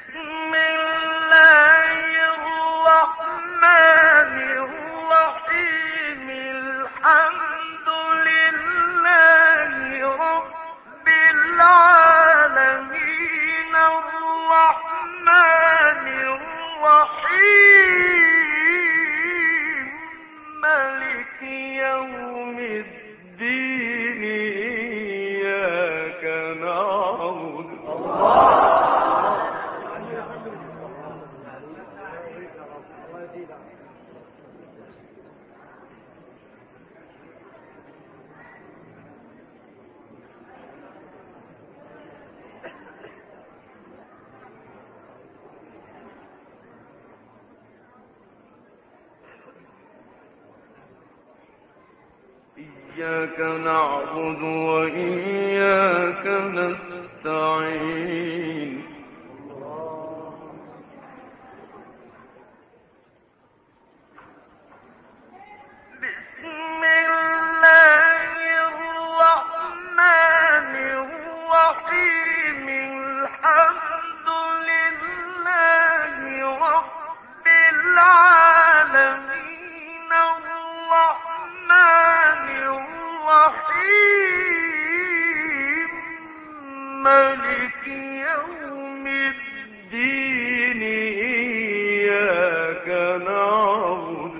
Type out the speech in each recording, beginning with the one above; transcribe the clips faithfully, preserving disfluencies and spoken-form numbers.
إياك نعبد وإياك نستعين مالك يوم الدين إياك نعبد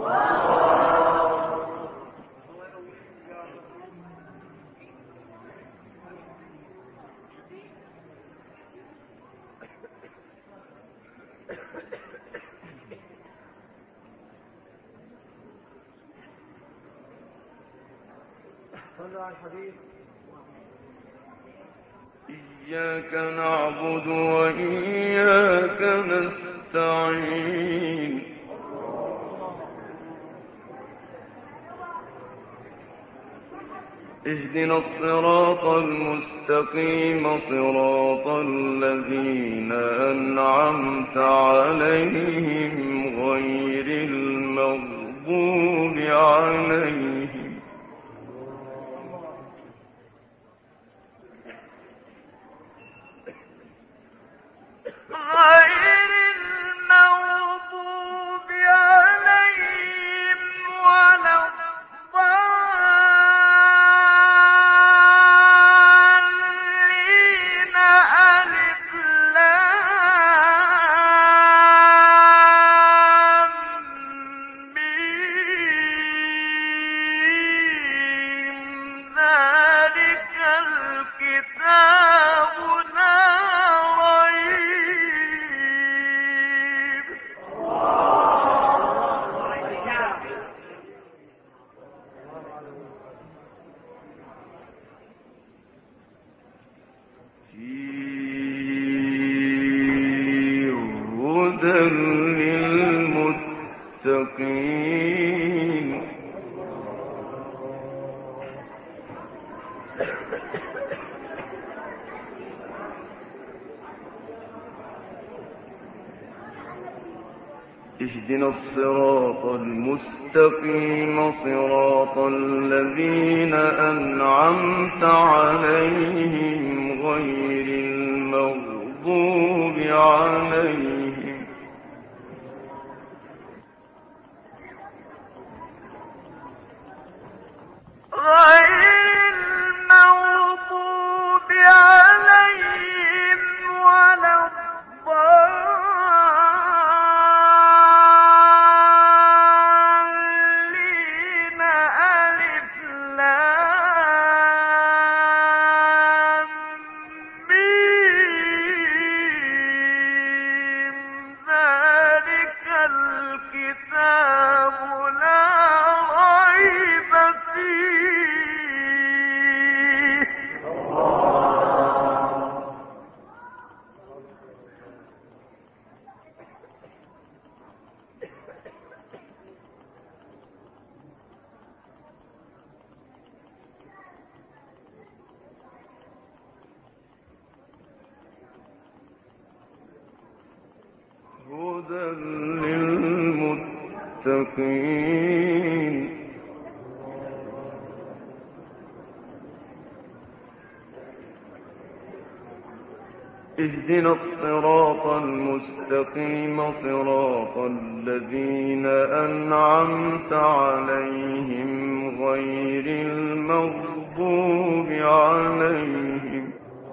صلوا على الحبيب. إياك نعبد وإياك نستعين اهدنا الصراط المستقيم صراط الذين أنعمت عليهم غير المغضوب عليهم غير المغضوب عليهم ولا الضالين ألف لام ميم ذلك الكتاب لا للمتقين اهدنا الصراط المستقيم صراط الذين أنعمت عليهم غير المغضوب عليهم غير المغضوب عليهم ولا الضالين ألف لام ميم ذلك الكتاب لا ريب فيه هدى للمتقين اهدنا الصراط المستقيم صراط الذين أنعمت عليهم غير المغضوب عليهم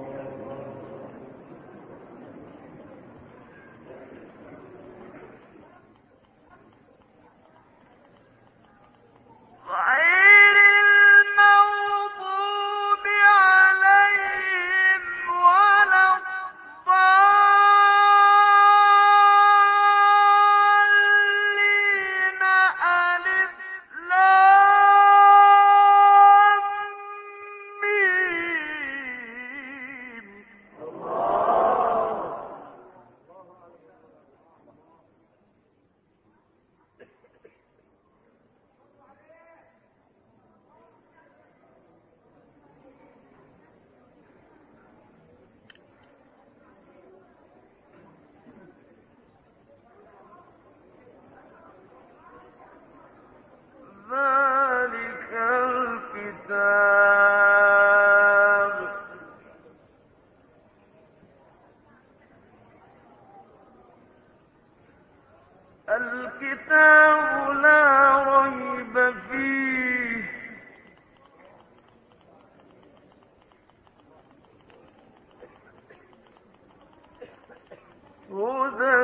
الكتاب لا ريب فيه هدى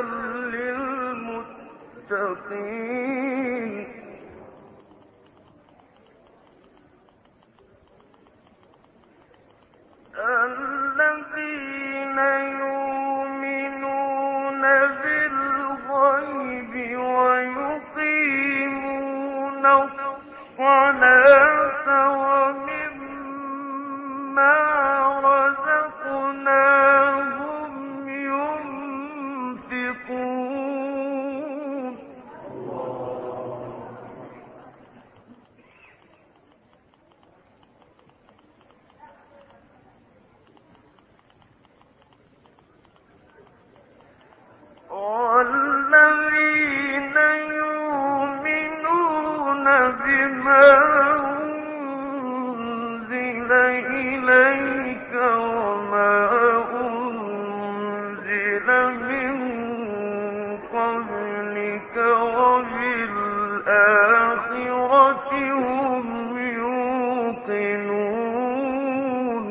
للمتقين الذين يؤمنون بالغيب ويقيمون الصلاة ومما رزقناهم ينفقون والذين يؤمنون بما أنزل إليك وما أنزل من قبلك وبالآخرة هم يوقنون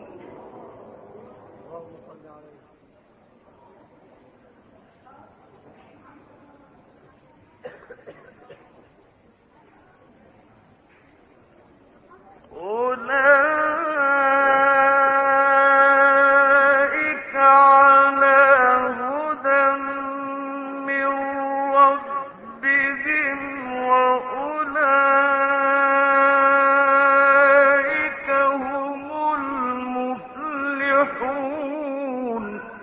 أولئك على هدى من ربهم وأولئك هم المفلحون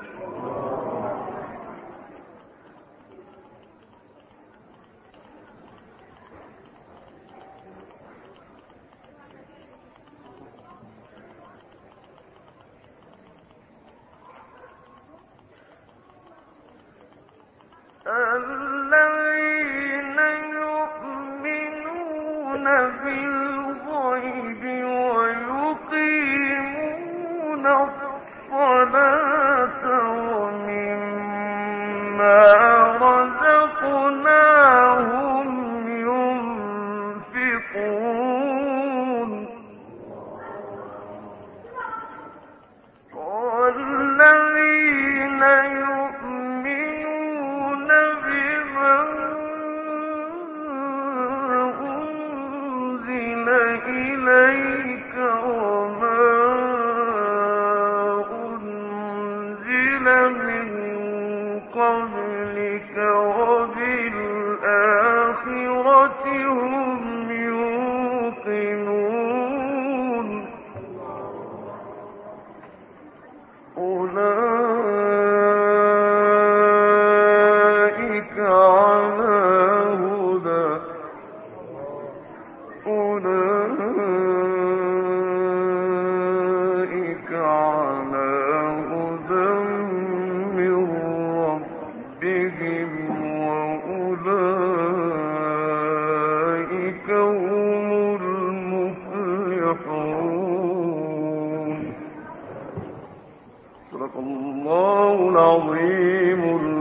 الذين يؤمنون بالغيب ويقيمون الصلاة ومما رزقناهم ينفقون والذين يؤمنون بما أنزل إليك وما أنزل من قبلك وبالآخرة هم يوقنون أولئك على هدى أولئك على هدى من ربهم وأولئك هم المفلحون. صدق الله العظيم